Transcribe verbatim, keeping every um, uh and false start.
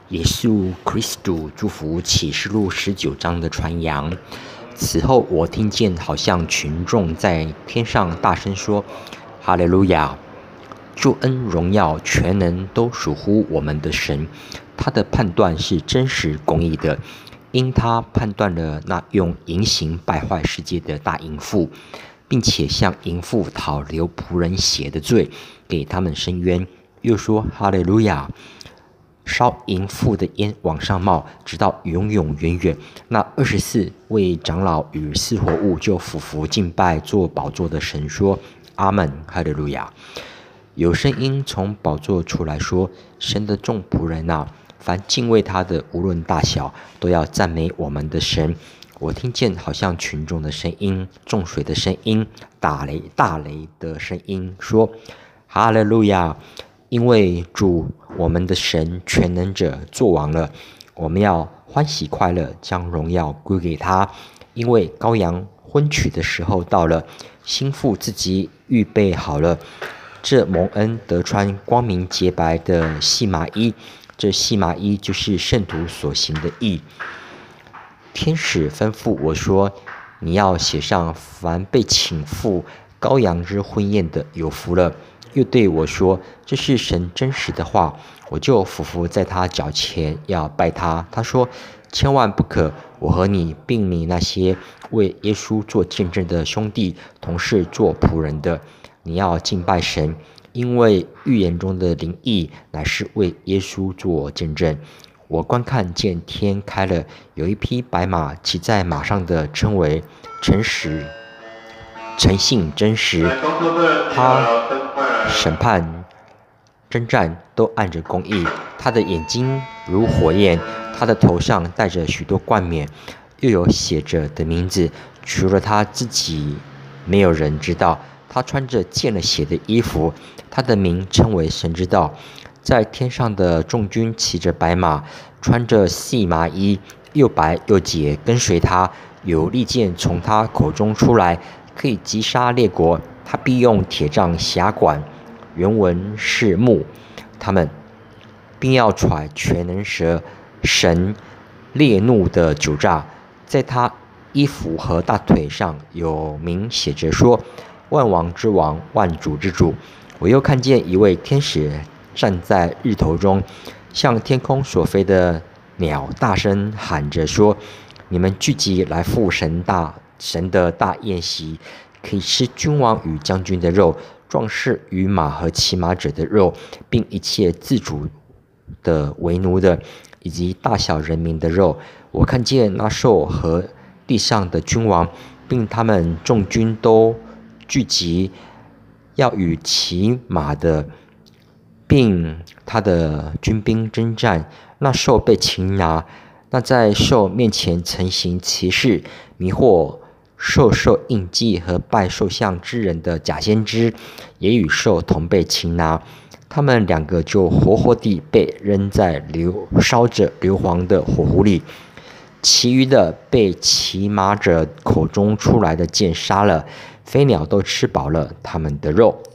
耶稣 Christu 祝福启示录十九章的传扬。此后，我听见好像群众在天上大声说：“哈利路亚！救恩、荣耀、全能都属乎我们的神。他的判断是真实公义的，因他判断了那用淫行败坏世界的大淫妇，并且向淫妇讨流仆人血的罪，给他们伸冤。又说：哈利路亚！烧淫妇的烟往上冒，直到永永远远。那二十四位长老与四活物就俯伏敬拜做宝座的神，说：阿门，哈利路亚！有声音从宝座出来说：神的众仆人啊，凡敬畏他的，无论大小，都要赞美我们的神。我听见好像群众的声音、众水的声音、打雷大雷的声音，说：哈利路亚！因为主我们的神全能者作王了，我们要欢喜快乐，将荣耀归给他。因为羔羊婚娶的时候到了，新妇自己预备好了。这蒙恩得穿光明洁白的细麻衣，这细麻衣就是圣徒所行的义。天使吩咐我说：你要写上，凡被请赴羔羊之婚宴的有福了。又对我说：这是神真实的话。我就俯伏在他脚前，要拜他。他说：千万不可，我和你并你那些为耶稣做见证的兄弟同是做仆人的，你要敬拜神，因为预言中的灵意乃是为耶稣做见证。我观看见天开了，有一匹白马，骑在马上的称为诚实、诚信、真实。他审判、征战都按着公义。他的眼睛如火焰，他的头上戴着许多冠冕，又有写着的名字，除了他自己，没有人知道。他穿着见了血的衣服，他的名称为神之道。在天上的众军骑着白马，穿着细麻衣，又白又洁，跟随他。有利剑从他口中出来，可以击杀列国。他必用铁杖辖管，原文是木他们，并要踹全能蛇神烈怒的酒榨。在他衣服和大腿上有名写着说：万王之王，万主之主。我又看见一位天使站在日头中，向天空所飞的鸟大声喊着说：你们聚集来赴神大神的大宴席，可以吃君王与将军的肉，壮士与马和骑马者的肉，并一切自主的为奴的，以及大小人民的肉。我看见那兽和地上的君王，并他们众军都聚集，要与骑马的并他的军兵征战。那兽被擒拿，那在兽面前曾行奇事，迷惑兽兽印记和拜兽像之人的假先知，也与兽同被擒拿。他们两个就活活地被扔在硫烧着硫磺的火湖里。其余的被骑马者口中出来的箭杀了，飞鸟都吃饱了他们的肉。